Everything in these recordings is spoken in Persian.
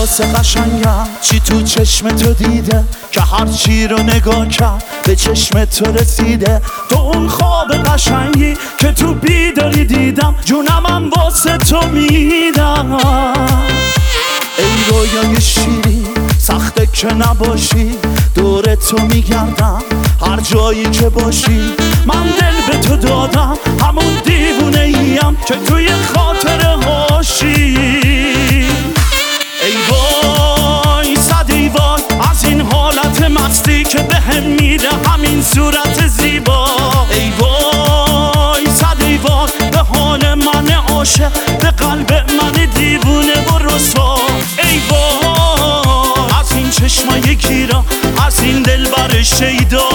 واسه قشنگم چی تو چشم تو دیده که هر چی رو نگاه کرد به چشم تو رسیده. تو اون خواب قشنگی که تو بیداری دیدم جونمم واسه تو میدم. ای رویای شیری سخته که نباشی، دور تو میگردم هر جایی که باشی. من دل به تو دادم همون دیوونه ایم که توی خاطره هاشی. ای وای صد ای وای از این حالت مستی که بهم میده همین صورت زیبا. ای وای صد ای وای به حال من عاشق، به قلب من دیوونه و رسوا. ای وای از این چشمای گیرا، از این دلبر شیدا.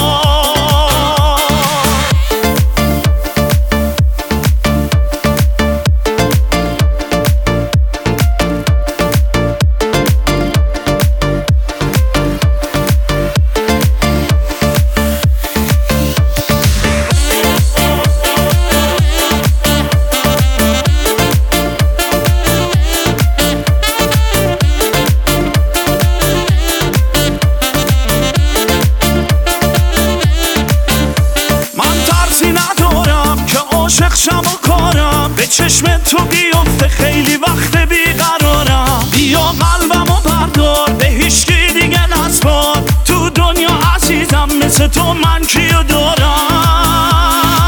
عاشق شم و کارم به چشم تو بیفته، خیلی وقت بیقرارم. بیا قلبم و بردار به هیچکی دیگه نسپار، تو دنیا عزیزم مثل تو من کیو دارم.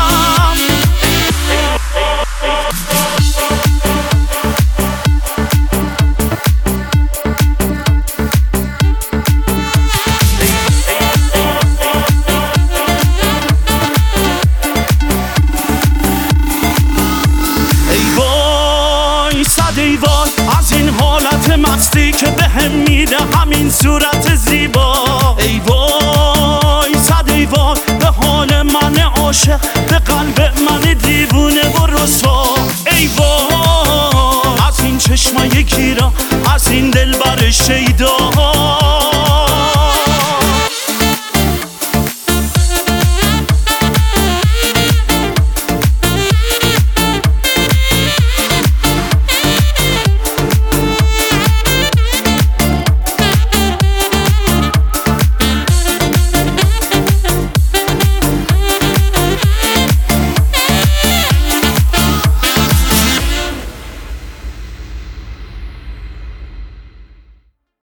ای وای از این حالت مستی که بهم میده همین صورت زیبا. ای وای صد ای وای به حال من عاشق، به قلب من دیوونه و رسوا. ای وای از این چشمای گیرا، از این دلبر شیدا.